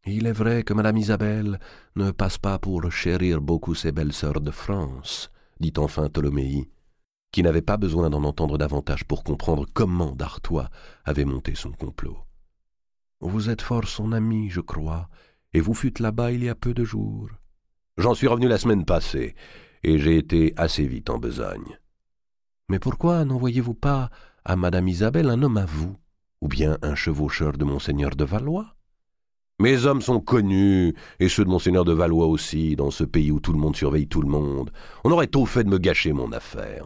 Il est vrai que Madame Isabelle ne passe pas pour chérir beaucoup ses belles sœurs de France, dit enfin Tholomyès, qui n'avait pas besoin d'en entendre davantage pour comprendre comment d'Artois avait monté son complot. Vous êtes fort son ami, je crois, et vous fûtes là-bas il y a peu de jours. J'en suis revenu la semaine passée, et j'ai été assez vite en besogne. Mais pourquoi n'envoyez-vous pas à Madame Isabelle un homme à vous, ou bien un chevaucheur de Monseigneur de Valois? Mes hommes sont connus, et ceux de Monseigneur de Valois aussi, dans ce pays où tout le monde surveille tout le monde. On aurait tôt fait de me gâcher mon affaire.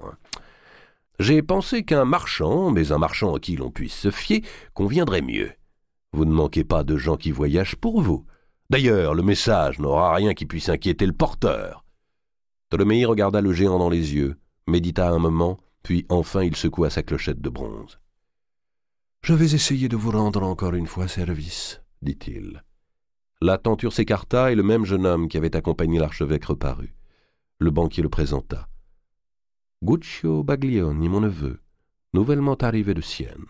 J'ai pensé qu'un marchand, mais un marchand à qui l'on puisse se fier, conviendrait mieux. Vous ne manquez pas de gens qui voyagent pour vous. D'ailleurs, le message n'aura rien qui puisse inquiéter le porteur. Tholomyès regarda le géant dans les yeux, médita un moment, puis enfin il secoua sa clochette de bronze. « Je vais essayer de vous rendre encore une fois service, » dit-il. La tenture s'écarta et le même jeune homme qui avait accompagné l'archevêque reparut. Le banquier le présenta. « Guccio Baglioni, mon neveu, nouvellement arrivé de Sienne.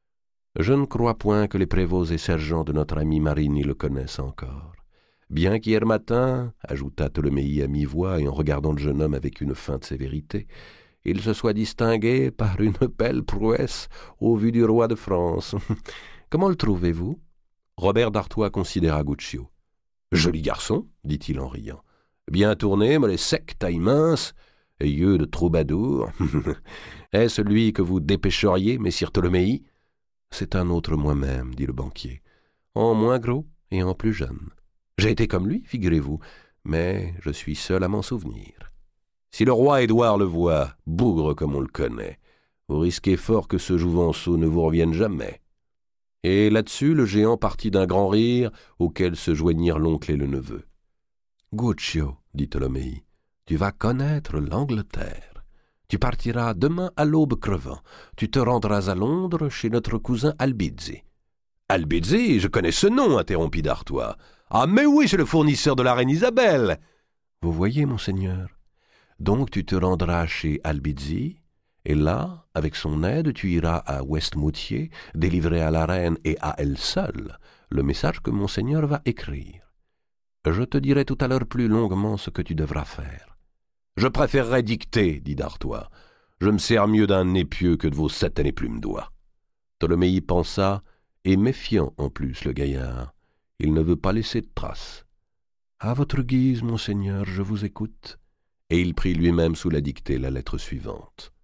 Je ne crois point que les prévôts et sergents de notre ami Marini le connaissent encore. Bien qu'hier matin, ajouta Tholomyès à mi-voix et en regardant le jeune homme avec une feinte sévérité, il se soit distingué par une belle prouesse au vu du roi de France. Comment le trouvez-vous » Robert d'Artois considéra Guccio. « Joli garçon, dit-il en riant. Bien tourné, mollet sec, taille mince, et yeux de troubadour. Est-ce lui que vous dépêcheriez, messire Tholomyès ?»« C'est un autre moi-même, dit le banquier, en moins gros et en plus jeune. J'ai été comme lui, figurez-vous, mais je suis seul à m'en souvenir. Si le roi Édouard le voit, bougre comme on le connaît, vous risquez fort que ce jouvenceau ne vous revienne jamais. » Et là-dessus, le géant partit d'un grand rire auquel se joignirent l'oncle et le neveu. « Guccio, dit Tholomyès, tu vas connaître l'Angleterre. Tu partiras demain à l'aube crevant. Tu te rendras à Londres chez notre cousin Albizzi. »« Albizzi, je connais ce nom, interrompit d'Artois. Ah, mais oui, c'est le fournisseur de la reine Isabelle. »« Vous voyez, monseigneur. Donc tu te rendras chez Albizzi, et là, avec son aide, tu iras à Westmoutier, délivrer à la reine et à elle seule le message que monseigneur va écrire. Je te dirai tout à l'heure plus longuement ce que tu devras faire. »« Je préférerais dicter, dit d'Artois. Je me sers mieux d'un épieu que de vos satanés plumes-doigts. » Tholomyès pensa, et méfiant en plus le gaillard. Il ne veut pas laisser de traces. « À votre guise, monseigneur, je vous écoute. » Et il prit lui-même sous la dictée la lettre suivante.